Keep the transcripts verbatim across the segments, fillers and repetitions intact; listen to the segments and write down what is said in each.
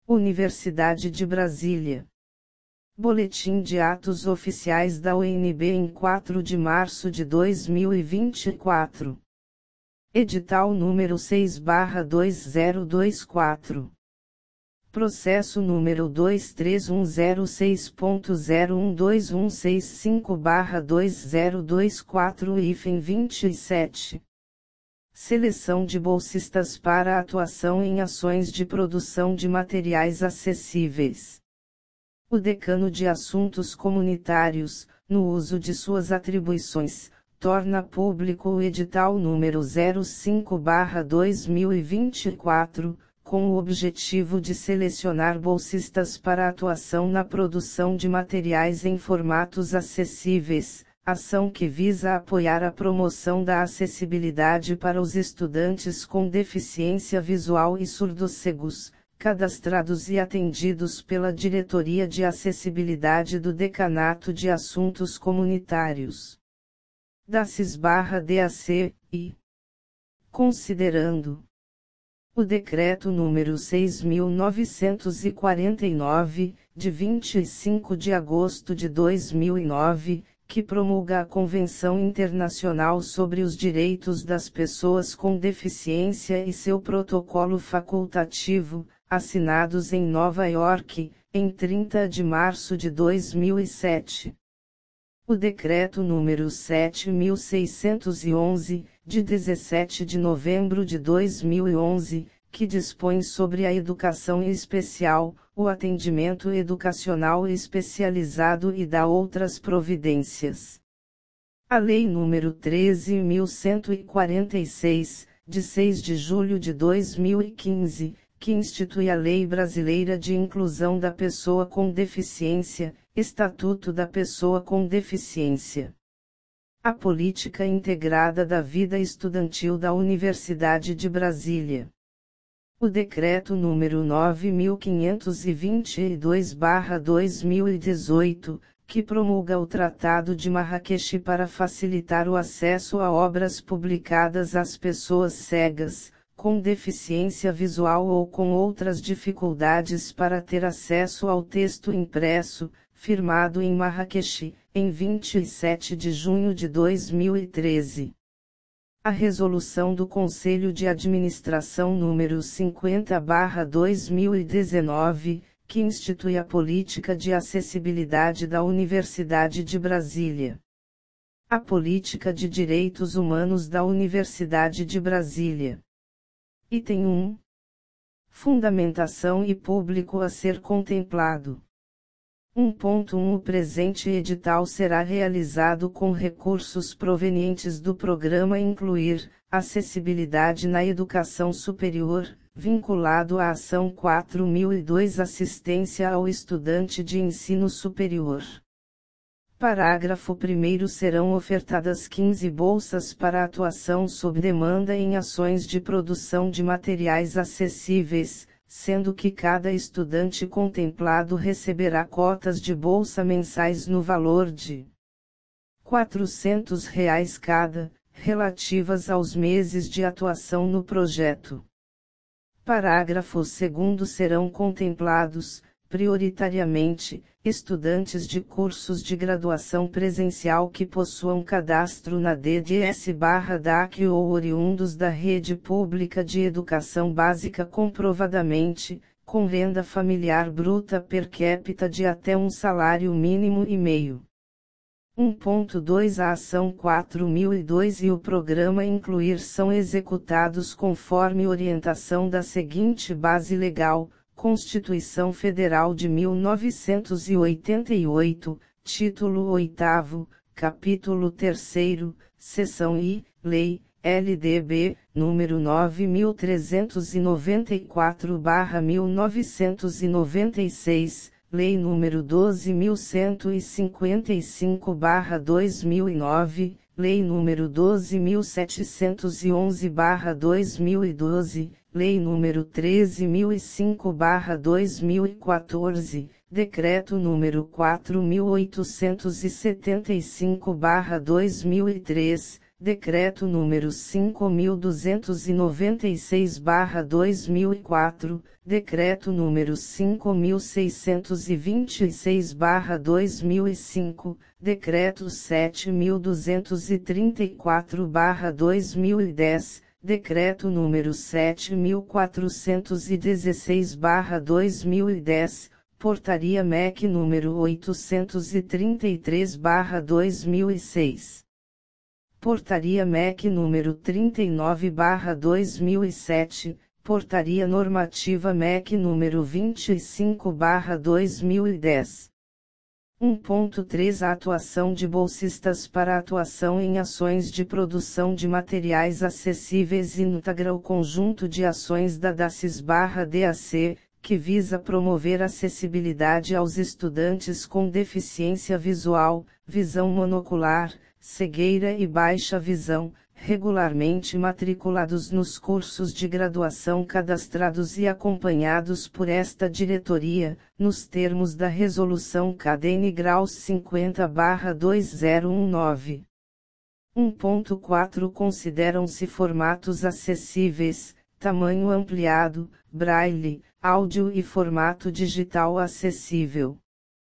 Universidade de Brasília. Boletim de Atos Oficiais da U N B em quatro de março de dois mil e vinte e quatro. Edital número seis barra dois zero dois quatro. Processo número dois três um zero seis ponto zero um dois um seis cinco barra dois zero dois quatro hífen vinte e sete. Seleção de bolsistas para atuação em ações de produção de materiais acessíveis. O Decano de Assuntos Comunitários, no uso de suas atribuições, torna público o edital número zero cinco barra dois mil e vinte e quatro, com o objetivo de selecionar bolsistas para atuação na produção de materiais em formatos acessíveis, ação que visa apoiar a promoção da acessibilidade para os estudantes com deficiência visual e surdocegos, cadastrados e atendidos pela Diretoria de Acessibilidade do Decanato de Assuntos Comunitários. Da C I S-D A C, e considerando o Decreto número seis mil novecentos e quarenta e nove, de vinte e cinco de agosto de dois mil e nove, que promulga a Convenção Internacional sobre os Direitos das Pessoas com Deficiência e seu protocolo facultativo, assinados em Nova York, em trinta de março de dois mil e sete. O Decreto número sete mil seiscentos e onze, de dezessete de novembro de dois mil e onze, que dispõe sobre a educação especial, o atendimento educacional especializado e dá outras providências. A Lei número treze mil cento e quarenta e seis, de seis de julho de dois mil e quinze, que institui a Lei Brasileira de Inclusão da Pessoa com Deficiência, Estatuto da Pessoa com Deficiência. A Política Integrada da Vida Estudantil da Universidade de Brasília. O Decreto número nove mil quinhentos e vinte e dois barra dois mil e dezoito, que promulga o Tratado de Marrakech para facilitar o acesso a obras publicadas às pessoas cegas, com deficiência visual ou com outras dificuldades para ter acesso ao texto impresso, firmado em Marrakech, em vinte e sete de junho de dois mil e treze. A Resolução do Conselho de Administração número cinquenta barra dois mil e dezenove, que institui a Política de Acessibilidade da Universidade de Brasília. A Política de Direitos Humanos da Universidade de Brasília. Item um. Fundamentação e público a ser contemplado. um ponto um O presente edital será realizado com recursos provenientes do programa Incluir, Acessibilidade na Educação Superior, vinculado à Ação quatro mil e dois Assistência ao Estudante de Ensino Superior. Parágrafo primeiro Serão ofertadas quinze bolsas para atuação sob demanda em ações de produção de materiais acessíveis, sendo que cada estudante contemplado receberá cotas de bolsa mensais no valor de quatrocentos reais cada, relativas aos meses de atuação no projeto. Parágrafo segundo Serão contemplados, prioritariamente, estudantes de cursos de graduação presencial que possuam cadastro na D D S/D A C ou oriundos da rede pública de educação básica comprovadamente, com renda familiar bruta per capita de até um salário mínimo e meio. um ponto dois A Ação quatro mil e dois e o programa Incluir são executados conforme orientação da seguinte base legal: Constituição Federal de mil novecentos e oitenta e oito, Título oitavo, Capítulo terceiro, Seção I, Lei, L D B, número nove mil trezentos e noventa e quatro barra mil novecentos e noventa e seis, Lei número doze mil cento e cinquenta e cinco barra dois mil e nove, Lei número doze mil setecentos e onze barra dois mil e doze, Lei número treze mil e cinco barra dois mil e quatorze, Decreto número quatro mil oitocentos e setenta e cinco barra dois mil e três, Decreto número cinco mil duzentos e noventa e seis barra dois mil e quatro, Decreto número cinco mil seiscentos e vinte e seis barra dois mil e cinco, Decreto sete mil duzentos e trinta e quatro barra dois mil e dez, Decreto número sete mil quatrocentos e dezesseis barra dois mil e dez, Portaria M E C número oitocentos e trinta e três barra dois mil e seis. Portaria M E C número trinta e nove barra dois mil e sete, Portaria Normativa M E C número vinte e cinco barra dois mil e dez. um ponto três A atuação de bolsistas para atuação em ações de produção de materiais acessíveis integra o conjunto de ações da DACES/D A C, que visa promover acessibilidade aos estudantes com deficiência visual, visão monocular, cegueira e baixa visão, regularmente matriculados nos cursos de graduação cadastrados e acompanhados por esta diretoria, nos termos da Resolução C A D N/Graus cinquenta barra dois mil e dezenove. um ponto quatro Consideram-se formatos acessíveis, tamanho ampliado, braille, áudio e formato digital acessível.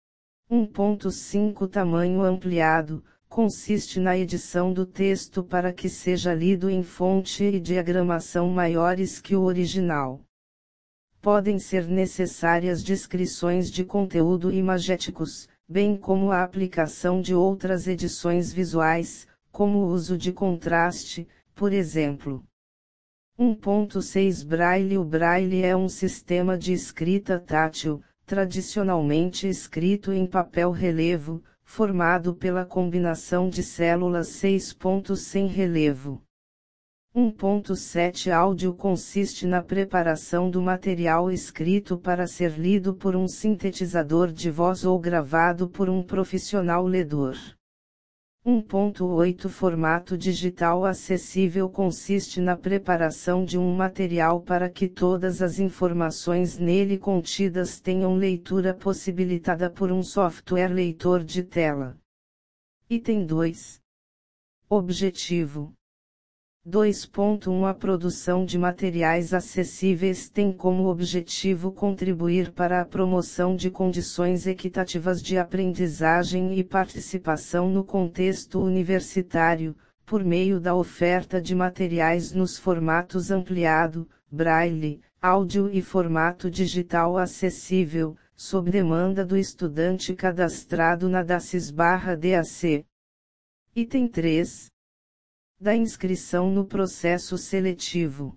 um ponto cinco Tamanho ampliado, consiste na edição do texto para que seja lido em fonte e diagramação maiores que o original. Podem ser necessárias descrições de conteúdo imagéticos, bem como a aplicação de outras edições visuais, como o uso de contraste, por exemplo. um ponto seis Braille O Braille é um sistema de escrita tátil, tradicionalmente escrito em papel relevo, formado pela combinação de células seis pontos sem relevo. um ponto sete Áudio consiste na preparação do material escrito para ser lido por um sintetizador de voz ou gravado por um profissional ledor. um ponto oito Formato digital acessível consiste na preparação de um material para que todas as informações nele contidas tenham leitura possibilitada por um software leitor de tela. Item dois. Objetivo. dois ponto um A produção de materiais acessíveis tem como objetivo contribuir para a promoção de condições equitativas de aprendizagem e participação no contexto universitário, por meio da oferta de materiais nos formatos ampliado, braille, áudio e formato digital acessível, sob demanda do estudante cadastrado na DACES/D A C. Item três. Da inscrição no processo seletivo.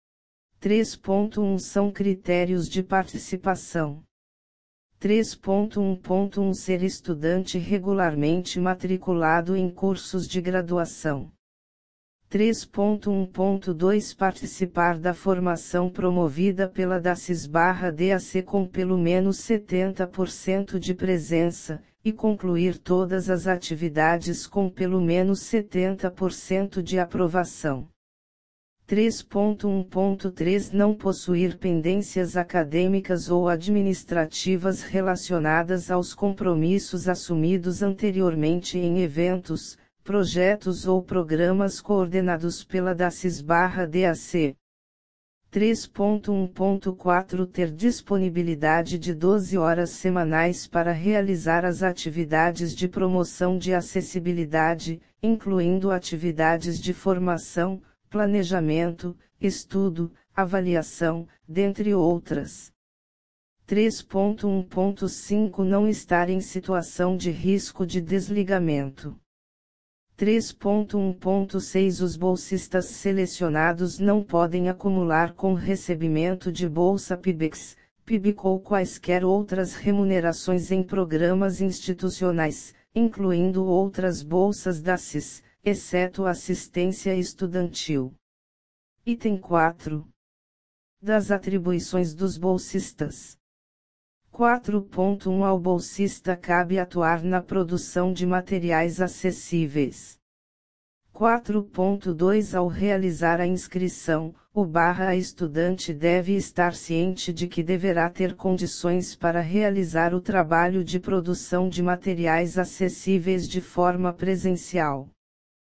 três ponto um São critérios de participação. três ponto um ponto um Ser estudante regularmente matriculado em cursos de graduação. três ponto um ponto dois Participar da formação promovida pela DACES/D A C com pelo menos setenta por cento de presença, e concluir todas as atividades com pelo menos setenta por cento de aprovação. três ponto um ponto três Não possuir pendências acadêmicas ou administrativas relacionadas aos compromissos assumidos anteriormente em eventos, projetos ou programas coordenados pela DACES/D A C. três ponto um ponto quatro Ter disponibilidade de doze horas semanais para realizar as atividades de promoção de acessibilidade, incluindo atividades de formação, planejamento, estudo, avaliação, dentre outras. três ponto um ponto cinco Não estar em situação de risco de desligamento. três ponto um ponto seis Os bolsistas selecionados não podem acumular com recebimento de bolsa PIBEX, PIBIC ou quaisquer outras remunerações em programas institucionais, incluindo outras bolsas DACES, exceto assistência estudantil. Item quatro. Das atribuições dos bolsistas. quatro ponto um Ao bolsista cabe atuar na produção de materiais acessíveis. quatro ponto dois Ao realizar a inscrição, o barra estudante deve estar ciente de que deverá ter condições para realizar o trabalho de produção de materiais acessíveis de forma presencial.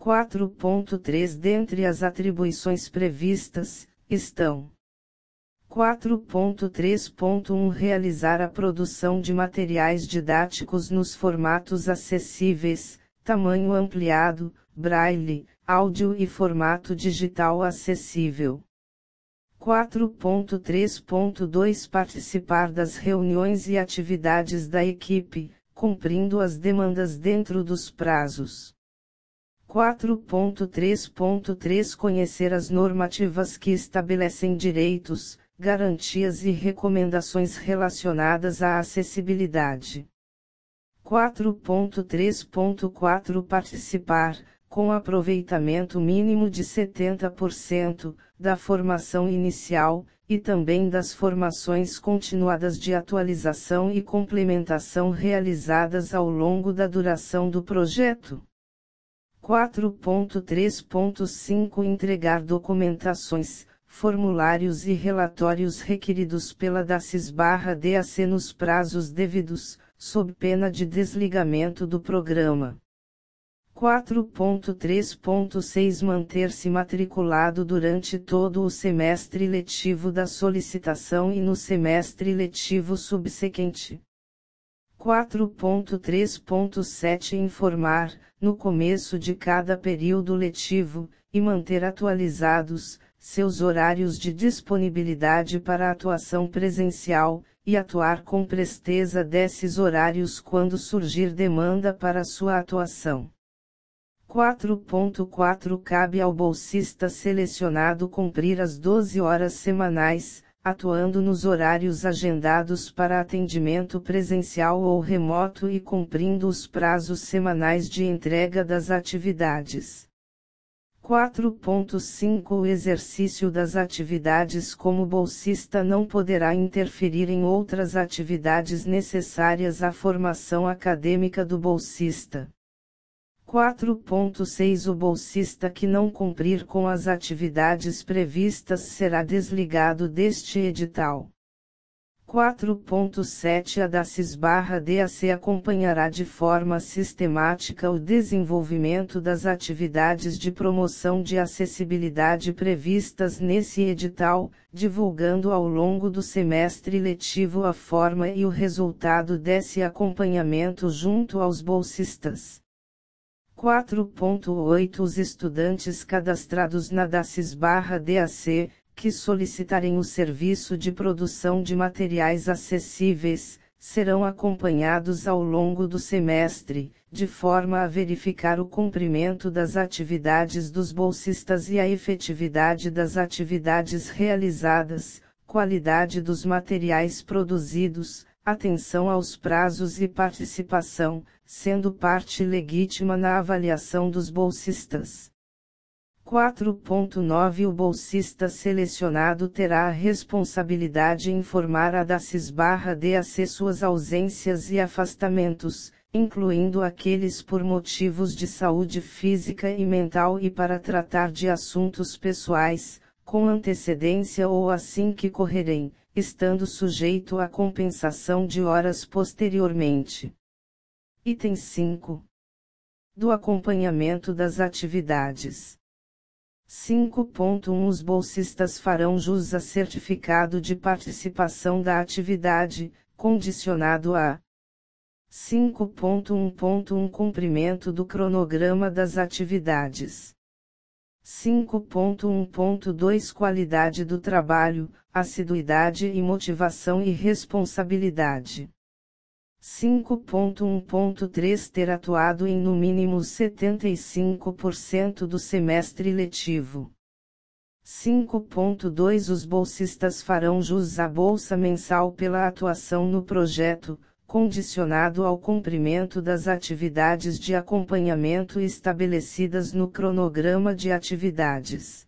quatro ponto três Dentre as atribuições previstas, estão: quatro ponto três ponto um Realizar a produção de materiais didáticos nos formatos acessíveis, tamanho ampliado, braille, áudio e formato digital acessível. quatro ponto três ponto dois Participar das reuniões e atividades da equipe, cumprindo as demandas dentro dos prazos. quatro ponto três ponto três Conhecer as normativas que estabelecem direitos, garantias e recomendações relacionadas à acessibilidade. quatro ponto três ponto quatro Participar, com aproveitamento mínimo de setenta por cento, da formação inicial, e também das formações continuadas de atualização e complementação realizadas ao longo da duração do projeto. quatro ponto três ponto cinco Entregar documentações, formulários e relatórios requeridos pela DACIS/D A C nos prazos devidos, sob pena de desligamento do programa. quatro ponto três ponto seis Manter-se matriculado durante todo o semestre letivo da solicitação e no semestre letivo subsequente. quatro ponto três ponto sete Informar, no começo de cada período letivo, e manter atualizados, seus horários de disponibilidade para atuação presencial, e atuar com presteza desses horários quando surgir demanda para sua atuação. quatro ponto quatro Cabe ao bolsista selecionado cumprir as doze horas semanais, atuando nos horários agendados para atendimento presencial ou remoto e cumprindo os prazos semanais de entrega das atividades. quatro ponto cinco O exercício das atividades como bolsista não poderá interferir em outras atividades necessárias à formação acadêmica do bolsista. quatro ponto seis O bolsista que não cumprir com as atividades previstas será desligado deste edital. quatro ponto sete A DACIS/D A C acompanhará de forma sistemática o desenvolvimento das atividades de promoção de acessibilidade previstas nesse edital, divulgando ao longo do semestre letivo a forma e o resultado desse acompanhamento junto aos bolsistas. quatro ponto oito Os estudantes cadastrados na DACIS/D A C, que solicitarem o serviço de produção de materiais acessíveis, serão acompanhados ao longo do semestre, de forma a verificar o cumprimento das atividades dos bolsistas e a efetividade das atividades realizadas, qualidade dos materiais produzidos, atenção aos prazos e participação, sendo parte legítima na avaliação dos bolsistas. quatro ponto nove O bolsista selecionado terá a responsabilidade em informar a DACIS/D A C suas ausências e afastamentos, incluindo aqueles por motivos de saúde física e mental e para tratar de assuntos pessoais, com antecedência ou assim que correrem, estando sujeito à compensação de horas posteriormente. Item cinco. Do acompanhamento das atividades. cinco ponto um Os bolsistas farão jus a certificado de participação da atividade, condicionado a cinco ponto um ponto um Cumprimento do cronograma das atividades. cinco ponto um ponto dois Qualidade do trabalho, assiduidade e motivação e responsabilidade. cinco ponto um ponto três Ter atuado em no mínimo setenta e cinco por cento do semestre letivo. cinco ponto dois Os bolsistas farão jus à bolsa mensal pela atuação no projeto, condicionado ao cumprimento das atividades de acompanhamento estabelecidas no cronograma de atividades.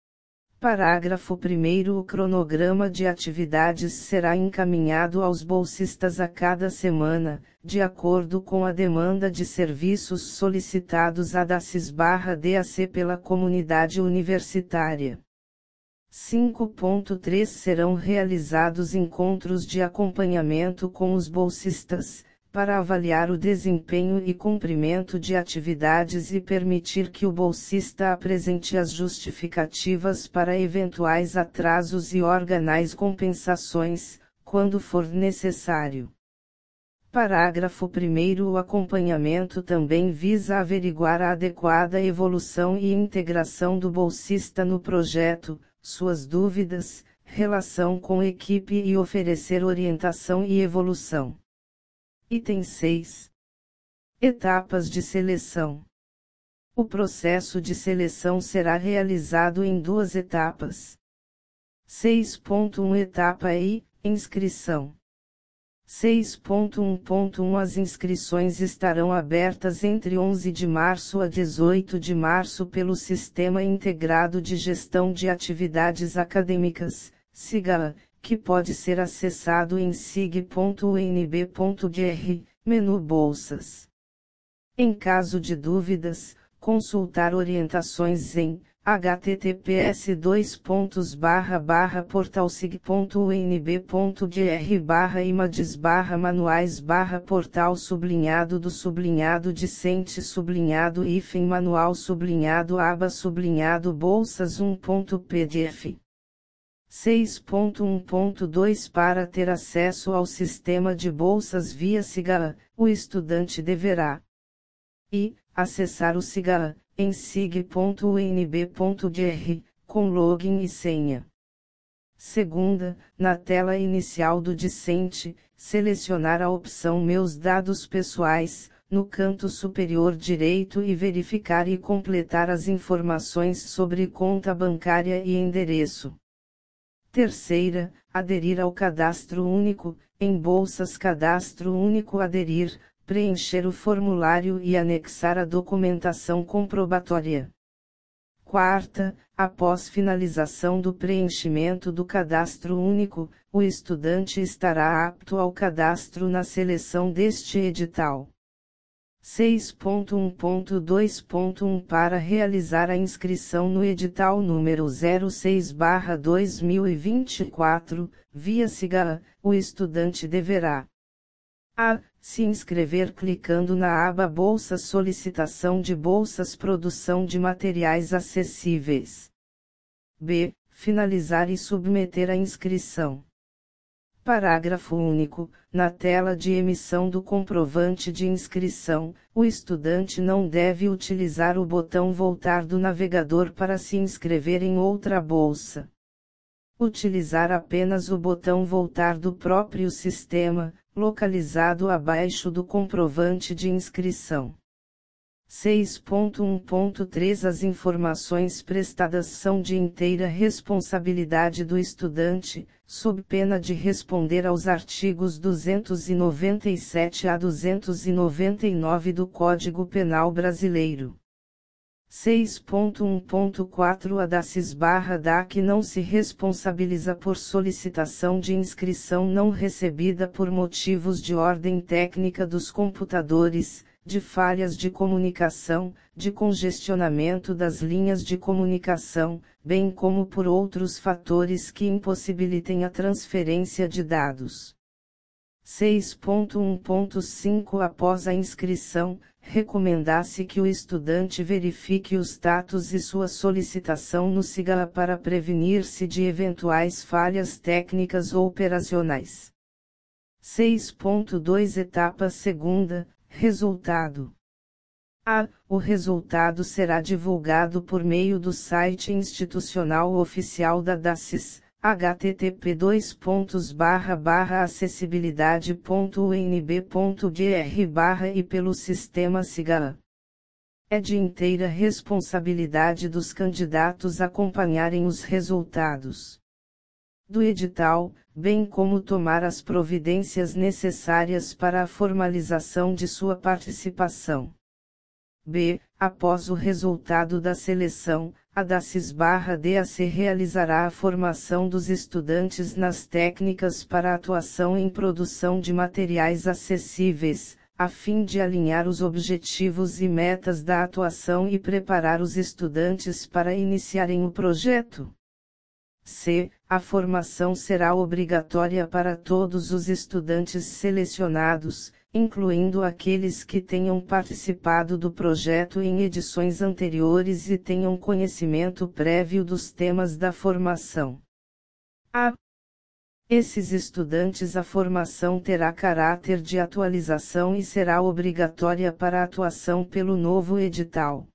Parágrafo primeiro O cronograma de atividades será encaminhado aos bolsistas a cada semana, de acordo com a demanda de serviços solicitados à DACIS/D A C pela comunidade universitária. cinco ponto três Serão realizados encontros de acompanhamento com os bolsistas, para avaliar o desempenho e cumprimento de atividades e permitir que o bolsista apresente as justificativas para eventuais atrasos e organais compensações, quando for necessário. Parágrafo primeiro. O acompanhamento também visa averiguar a adequada evolução e integração do bolsista no projeto, suas dúvidas, relação com equipe e oferecer orientação e evolução. Item seis. Etapas de seleção. O processo de seleção será realizado em duas etapas. seis ponto um Etapa I, inscrição. seis ponto um ponto um As inscrições estarão abertas entre onze de março a dezoito de março pelo Sistema Integrado de Gestão de Atividades Acadêmicas, SIGA, que pode ser acessado em sig ponto u n b ponto b r, menu Bolsas. Em caso de dúvidas, consultar orientações em https dois pontos barra barra portalsig ponto u n b ponto b r barra images barra manuais barra portal sublinhado do sublinhado discente sublinhado hífen manual sublinhado aba sublinhado bolsas um ponto p d f. seis ponto um ponto dois Para ter acesso ao sistema de bolsas via SIGA, o estudante deverá e acessar o SIGA em sig ponto u n b ponto b r, com login e senha. Segunda, na tela inicial do discente, selecionar a opção Meus dados pessoais, no canto superior direito e verificar e completar as informações sobre conta bancária e endereço. Terceira, aderir ao cadastro único, em Bolsas Cadastro Único aderir, preencher o formulário e anexar a documentação comprobatória. Quarta, após finalização do preenchimento do cadastro único, o estudante estará apto ao cadastro na seleção deste edital. seis ponto um ponto dois ponto um Para realizar a inscrição no edital número zero seis barra dois mil e vinte e quatro, via SIGA, o estudante deverá a. Se inscrever clicando na aba Bolsas Solicitação de bolsas Produção de materiais acessíveis. B. Finalizar e submeter a inscrição. Parágrafo único. Na tela de emissão do comprovante de inscrição, o estudante não deve utilizar o botão Voltar do navegador para se inscrever em outra bolsa. Utilizar apenas o botão Voltar do próprio sistema, localizado abaixo do comprovante de inscrição. seis ponto um ponto três As informações prestadas são de inteira responsabilidade do estudante, sob pena de responder aos artigos duzentos e noventa e sete a duzentos e noventa e nove do Código Penal Brasileiro. seis ponto um ponto quatro A DACIS/D A C não se responsabiliza por solicitação de inscrição não recebida por motivos de ordem técnica dos computadores, de falhas de comunicação, de congestionamento das linhas de comunicação, bem como por outros fatores que impossibilitem a transferência de dados. seis ponto um ponto cinco Após a inscrição, recomenda-se que o estudante verifique o status e sua solicitação no SIGA para prevenir-se de eventuais falhas técnicas ou operacionais. seis ponto dois Etapa segunda, resultado. A. O resultado será divulgado por meio do site institucional oficial da DACIS, http dois pontos barra barra acessibilidade ponto u n b ponto b r barra e pelo sistema SIGA. É de inteira responsabilidade dos candidatos acompanharem os resultados do edital, bem como tomar as providências necessárias para a formalização de sua participação. B. Após o resultado da seleção, a DACIS/D A C realizará a formação dos estudantes nas técnicas para atuação em produção de materiais acessíveis, a fim de alinhar os objetivos e metas da atuação e preparar os estudantes para iniciarem o projeto. C. A formação será obrigatória para todos os estudantes selecionados, incluindo aqueles que tenham participado do projeto em edições anteriores e tenham conhecimento prévio dos temas da formação. A esses estudantes, a formação terá caráter de atualização e será obrigatória para a atuação pelo novo edital.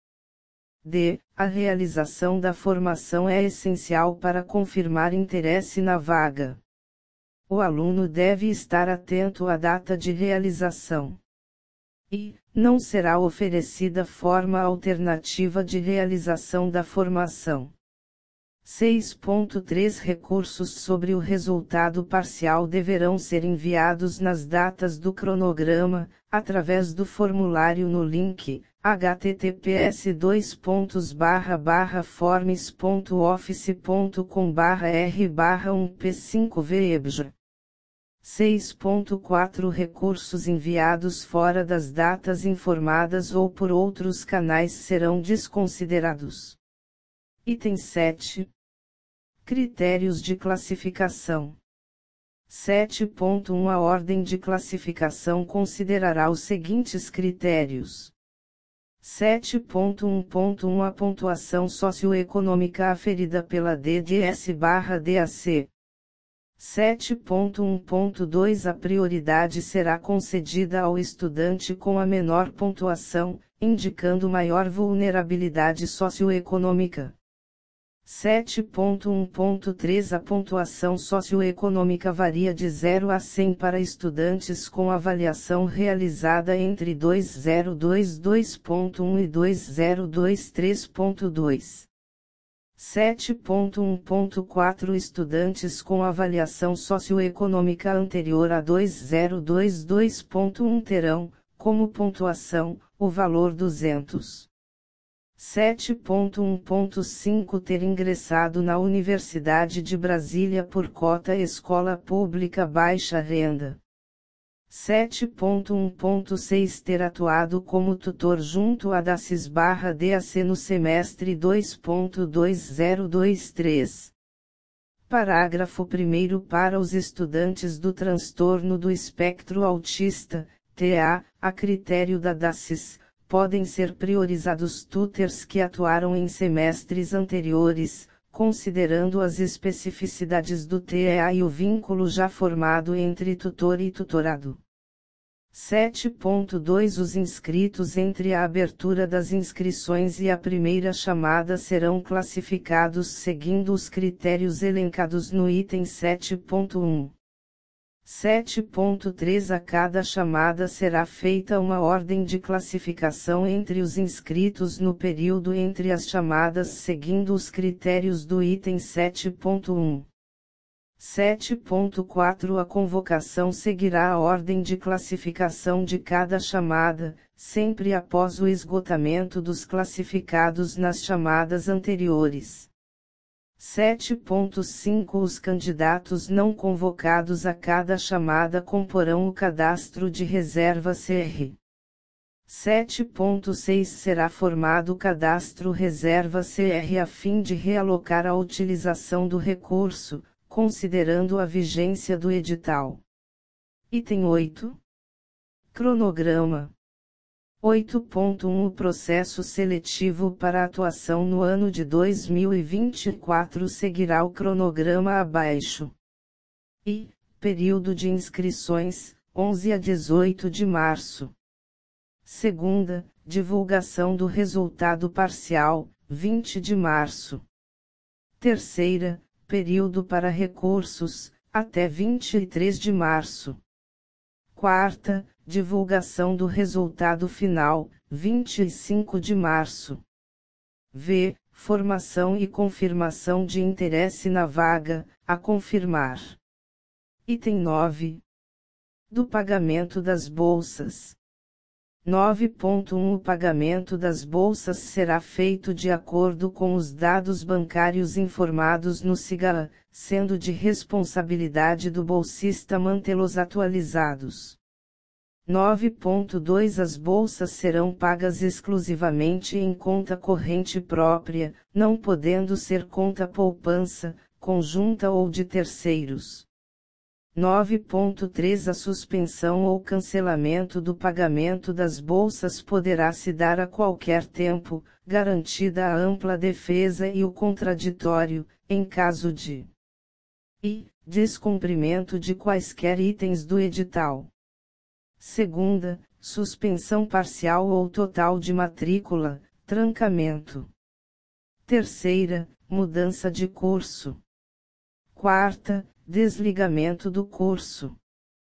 D. A realização da formação é essencial para confirmar interesse na vaga. O aluno deve estar atento à data de realização. E. Não será oferecida forma alternativa de realização da formação. seis ponto três Recursos sobre o resultado parcial deverão ser enviados nas datas do cronograma, através do formulário no link, h t t p s dois pontos barra barra forms ponto office ponto com barra r barra um p cinco v e b j. seis ponto quatro Recursos enviados fora das datas informadas ou por outros canais serão desconsiderados. Item sete. Critérios de classificação. sete ponto um A ordem de classificação considerará os seguintes critérios. sete ponto um ponto um A pontuação socioeconômica aferida pela D D S/D A C. sete ponto um ponto dois A prioridade será concedida ao estudante com a menor pontuação, indicando maior vulnerabilidade socioeconômica. sete ponto um ponto três A pontuação socioeconômica varia de zero a cem para estudantes com avaliação realizada entre dois mil e vinte e dois ponto um e dois mil e vinte e três ponto dois. sete ponto um ponto quatro Estudantes com avaliação socioeconômica anterior a dois mil e vinte e dois ponto um terão, como pontuação, o valor duzentos. sete ponto um ponto cinco Ter ingressado na Universidade de Brasília por cota escola pública baixa renda. sete ponto um ponto seis Ter atuado como tutor junto a D A C S/D A C no semestre dois ponto dois mil e vinte e três. Parágrafo primeiro Para os estudantes do transtorno do espectro autista, T A, a critério da D A C S, podem ser priorizados tutors que atuaram em semestres anteriores, considerando as especificidades do T E A e o vínculo já formado entre tutor e tutorado. sete ponto dois Os inscritos entre a abertura das inscrições e a primeira chamada serão classificados seguindo os critérios elencados no item sete ponto um. sete ponto três A cada chamada será feita uma ordem de classificação entre os inscritos no período entre as chamadas seguindo os critérios do item sete ponto um. sete ponto quatro A convocação seguirá a ordem de classificação de cada chamada, sempre após o esgotamento dos classificados nas chamadas anteriores. sete ponto cinco Os candidatos não convocados a cada chamada comporão o cadastro de reserva C R. sete ponto seis Será formado o cadastro reserva C R a fim de realocar a utilização do recurso, considerando a vigência do edital. Item oito. Cronograma. oito ponto um O processo seletivo para atuação no ano de dois mil e vinte e quatro seguirá o cronograma abaixo. I. Período de inscrições, onze a dezoito de março. Segunda, divulgação do resultado parcial, vinte de março. Terceira, período para recursos, até vinte e três de março. Quarta, divulgação do resultado final, vinte e cinco de março. V. Formação e confirmação de interesse na vaga, a confirmar. Item nove. Do pagamento das bolsas. nove ponto um O pagamento das bolsas será feito de acordo com os dados bancários informados no SIGA, sendo de responsabilidade do bolsista mantê-los atualizados. nove ponto dois As bolsas serão pagas exclusivamente em conta corrente própria, não podendo ser conta poupança, conjunta ou de terceiros. nove ponto três A suspensão ou cancelamento do pagamento das bolsas poderá se dar a qualquer tempo, garantida a ampla defesa e o contraditório, em caso de I. Descumprimento de quaisquer itens do edital. Segunda, suspensão parcial ou total de matrícula, trancamento. Terceira, mudança de curso. Quarta, desligamento do curso.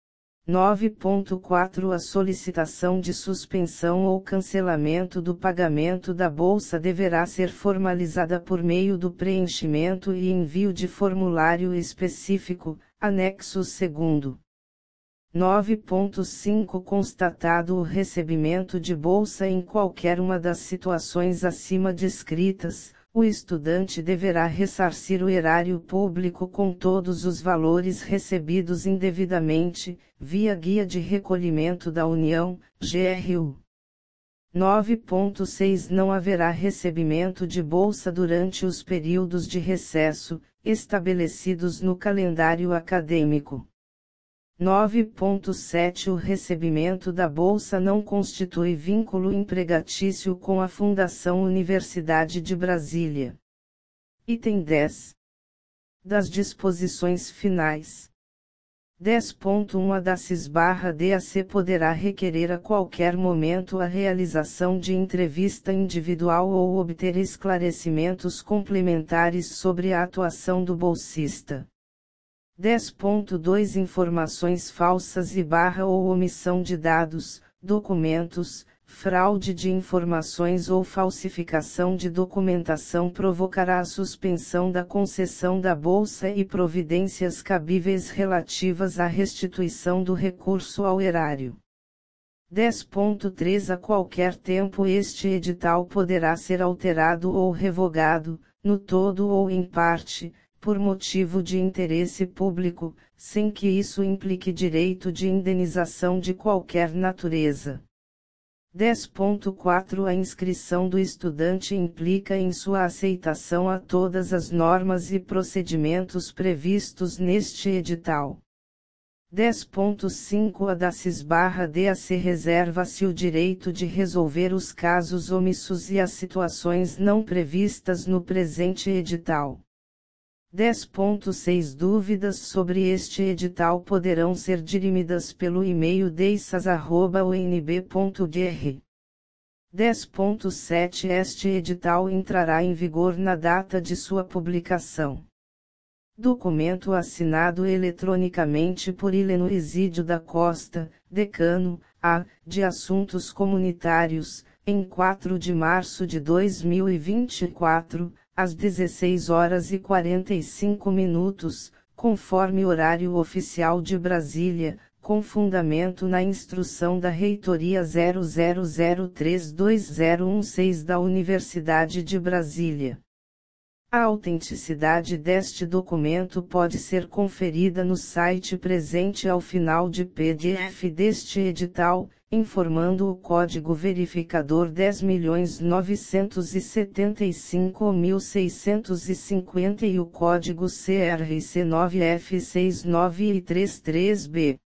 nove ponto quatro A solicitação de suspensão ou cancelamento do pagamento da bolsa deverá ser formalizada por meio do preenchimento e envio de formulário específico, anexo segundo. nove ponto cinco Constatado o recebimento de bolsa em qualquer uma das situações acima descritas, o estudante deverá ressarcir o erário público com todos os valores recebidos indevidamente, via Guia de Recolhimento da União, G R U. nove ponto seis Não haverá recebimento de bolsa durante os períodos de recesso, estabelecidos no calendário acadêmico. nove ponto sete O recebimento da bolsa não constitui vínculo empregatício com a Fundação Universidade de Brasília. Item dez. Das disposições finais. dez ponto um A DACES/D A C poderá requerer a qualquer momento a realização de entrevista individual ou obter esclarecimentos complementares sobre a atuação do bolsista. dez ponto dois Informações falsas e barra ou omissão de dados, documentos, fraude de informações ou falsificação de documentação provocará a suspensão da concessão da bolsa e providências cabíveis relativas à restituição do recurso ao erário. dez ponto três A qualquer tempo este edital poderá ser alterado ou revogado, no todo ou em parte, por motivo de interesse público, sem que isso implique direito de indenização de qualquer natureza. dez ponto quatro A inscrição do estudante implica em sua aceitação a todas as normas e procedimentos previstos neste edital. dez ponto cinco A DACES/D A C reserva-se o direito de resolver os casos omissos e as situações não previstas no presente edital. dez ponto seis Dúvidas sobre este edital poderão ser dirimidas pelo e-mail deissas arroba u n b ponto b r. dez ponto sete Este edital entrará em vigor na data de sua publicação. Documento assinado eletronicamente por Hileno Isídio da Costa, Decano, A, de Assuntos Comunitários, em quatro de março de dois mil e vinte e quatro, às dezesseis horas e quarenta e cinco minutos, conforme horário oficial de Brasília, com fundamento na instrução da Reitoria zero zero zero três dois zero um seis da Universidade de Brasília. A autenticidade deste documento pode ser conferida no site presente ao final de P D F deste edital, informando o código verificador dez milhões novecentos e setenta e cinco mil seiscentos e cinquenta e o código C R C nove F seis nove três três B.